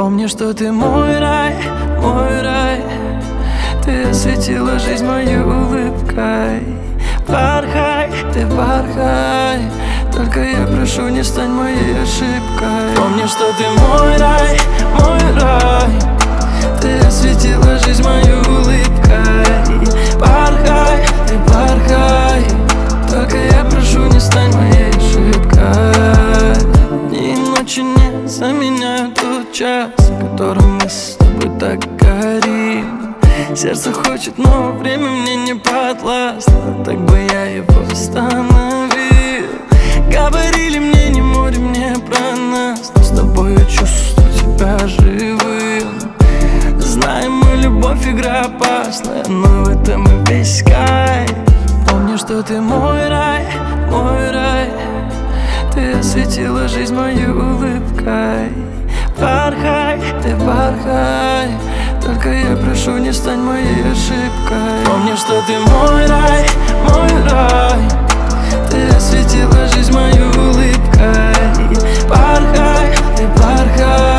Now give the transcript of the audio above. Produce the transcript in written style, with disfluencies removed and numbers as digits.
Помни, что ты мой рай, мой рай. Ты осветила жизнь мою улыбкой. Порхай, ты порхай, только я прошу, не стань моей ошибкой. Помни, что ты мой рай, мой рай. Ты осветила жизнь мою улыбкой. Порхай, ты порхай, только я прошу, не стань моей ошибкой. Дни и ночи не заменяют тот час, в котором мы с тобой так горим. Сердце хочет, но время мне не подвластно, так бы я его остановил. Говорили мне, не море мне про нас, но с тобой я чувствую себя живым. Знаем мы, любовь игра опасная, но в этом и весь кайф. Помни, что ты мой рай, мой рай. Ты осветила жизнь мою улыбкой. Порхай, ты порхай, только я прошу, не стань моей ошибкой. Помни, что ты мой рай, мой рай. Ты осветила жизнь мою улыбкой. Порхай, ты порхай,